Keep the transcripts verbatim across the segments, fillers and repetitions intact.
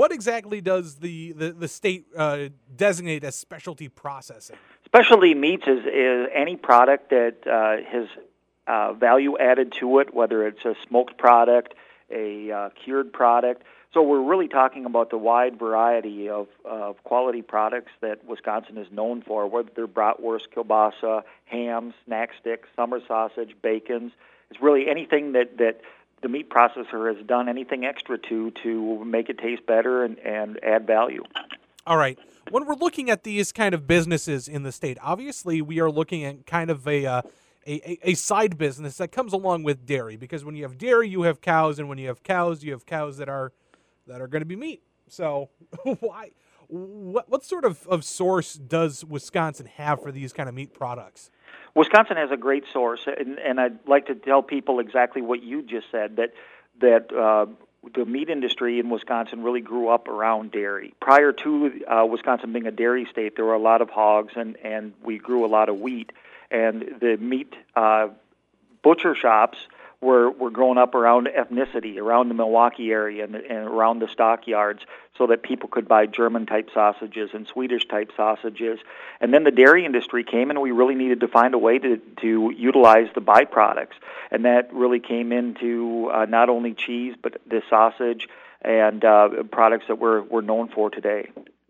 what exactly does the, the, the state uh, designate as specialty processing? Specialty meats is, is any product that uh, has uh, value added to it, whether it's a smoked product, a uh, cured product. So we're really talking about the wide variety of, of quality products that Wisconsin is known for, whether they're bratwurst, kielbasa, ham, snack sticks, summer sausage, bacons. It's really anything that, that the meat processor has done anything extra to to make it taste better and, and add value. All right. When we're looking at these kind of businesses in the state, obviously we are looking at kind of a, uh, a a side business that comes along with dairy, because when you have dairy, you have cows, and when you have cows, you have cows that are that are going to be meat. So why what what sort of, of source does Wisconsin have for these kind of meat products? Wisconsin has a great source, and, and I'd like to tell people exactly what you just said, that that uh, the meat industry in Wisconsin really grew up around dairy. Prior to uh, Wisconsin being a dairy state, there were a lot of hogs, and, and we grew a lot of wheat. And the meat uh, butcher shops were, were growing up around ethnicity, around the Milwaukee area and, and around the stockyards, so that people could buy German-type sausages and Swedish-type sausages. And then the dairy industry came, and we really needed to find a way to, to utilize the byproducts. And that really came into uh, not only cheese, but the sausage and uh, products that we're, we're known for today.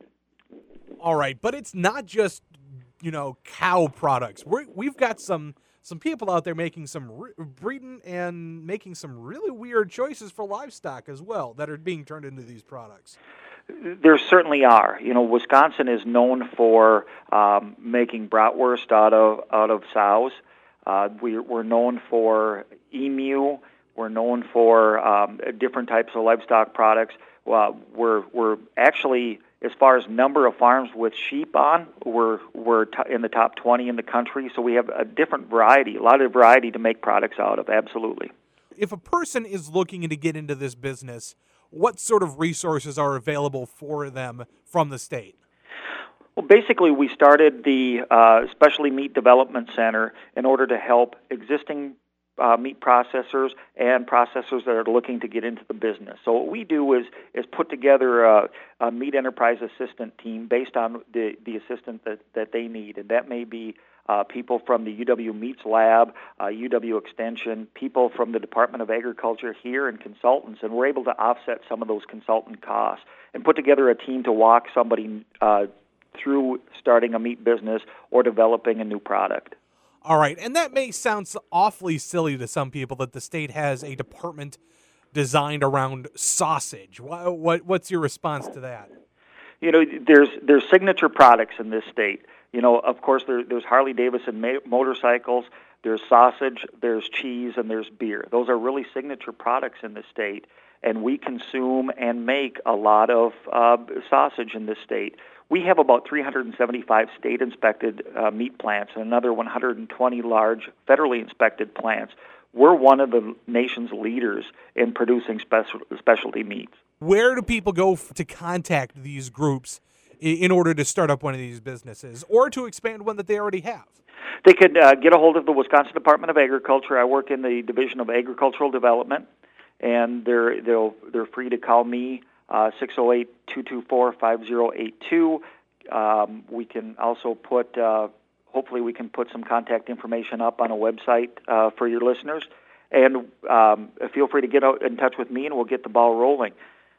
All right, but it's not just, you know, cow products. We're, we've got some... Some people out there making some re- breeding and making some really weird choices for livestock as well that are being turned into these products. There certainly are. You know, Wisconsin is known for um, making bratwurst out of out of sows. Uh, we, we're known for emu. We're known for um, different types of livestock products. Well, we're we're actually, as far as number of farms with sheep on, we're we're t- in the top twenty in the country. So we have a different variety, a lot of variety to make products out of. Absolutely. If a person is looking to get into this business, what sort of resources are available for them from the state? Well, basically, we started the uh, Specialty Meat Development Center in order to help existing Uh, meat processors and processors that are looking to get into the business. So what we do is is put together a, a meat enterprise assistant team based on the, the assistant that, that they need, and that may be uh, people from the U W Meats Lab, uh, U W Extension, people from the Department of Agriculture here, and consultants, and we're able to offset some of those consultant costs and put together a team to walk somebody uh, through starting a meat business or developing a new product. All right, and that may sound awfully silly to some people that the state has a department designed around sausage. What, what what's your response to that? You know, there's there's signature products in this state. You know, of course, there, there's Harley Davidson ma- motorcycles, there's sausage, there's cheese, and there's beer. Those are really signature products in the state, and we consume and make a lot of uh, sausage in this state. We have about three hundred seventy-five state-inspected uh, meat plants and another one hundred twenty large federally inspected plants. We're one of the nation's leaders in producing special, specialty meats. Where do people go f- to contact these groups i- in order to start up one of these businesses or to expand one that they already have? They could uh, get a hold of the Wisconsin Department of Agriculture. I work in the Division of Agricultural Development, and they're they'll, they're free to call me. Uh, six oh eight, two two four, five oh eight two. Um, we can also put, uh, hopefully we can put some contact information up on a website uh, for your listeners. And um, feel free to get out in touch with me, and we'll get the ball rolling.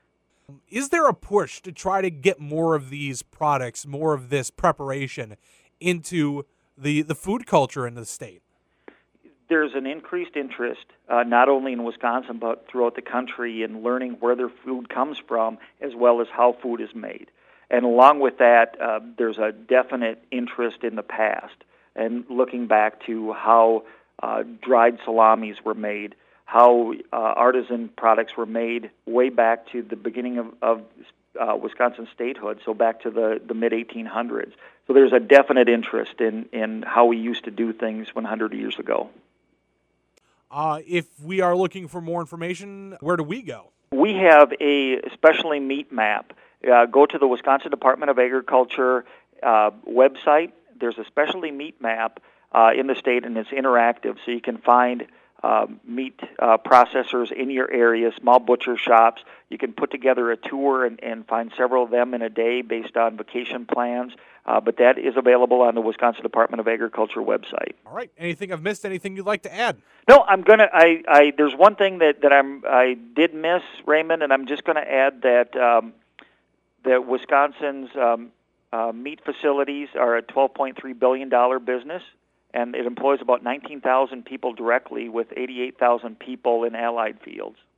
Is there a push to try to get more of these products, more of this preparation into the, the food culture in the state? There's an increased interest, uh, not only in Wisconsin, but throughout the country, in learning where their food comes from, as well as how food is made. And along with that, uh, there's a definite interest in the past, and looking back to how uh, dried salamis were made, how uh, artisan products were made way back to the beginning of, of uh, Wisconsin statehood, so back to the, the mid eighteen hundreds. So there's a definite interest in, in how we used to do things one hundred years ago. Uh, if we are looking for more information, where do we go? We have a specialty meat map. Uh, go to the Wisconsin Department of Agriculture uh, website. There's a specialty meat map uh, in the state, and it's interactive, so you can find uh, meat uh, processors in your area, small butcher shops. You can put together a tour and, and find several of them in a day based on vacation plans. Uh, but that is available on the Wisconsin Department of Agriculture website. All right. Anything I've missed? Anything you'd like to add? No, I'm gonna. I, I there's one thing that, that I'm I did miss, Raymond, and I'm just going to add that um, that Wisconsin's um, uh, meat facilities are a twelve point three billion dollars business, and it employs about nineteen thousand people directly, with eighty-eight thousand people in allied fields.